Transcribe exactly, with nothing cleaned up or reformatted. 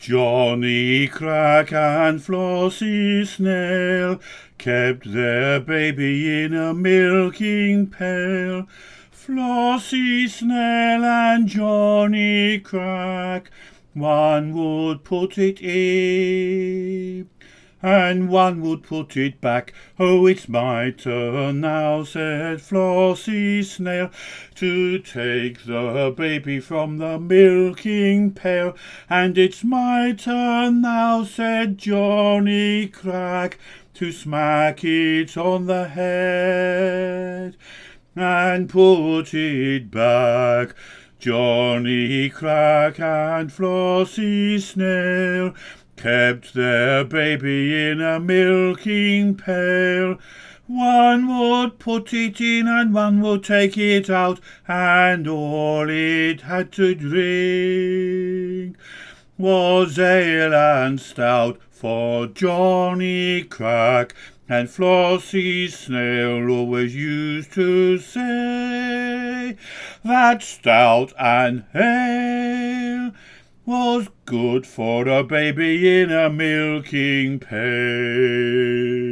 Johnny Crack and Flossie Snail kept their baby in a milking pail. Flossie Snail and Johnny Crack, one would put it in, and one would put it back. Oh, it's my turn now, said Flossie Snail, to take the baby from the milking pail. And it's my turn now, said Johnny Crack, to smack it on the head and put it back. Johnny Crack and Flossie Snail kept their baby in a milking pail. One would put it in and one would take it out, and all it had to drink was ale and stout. For Johnny Crack and Flossie Snail always used to say that stout and ale was good for a baby in a milking pail.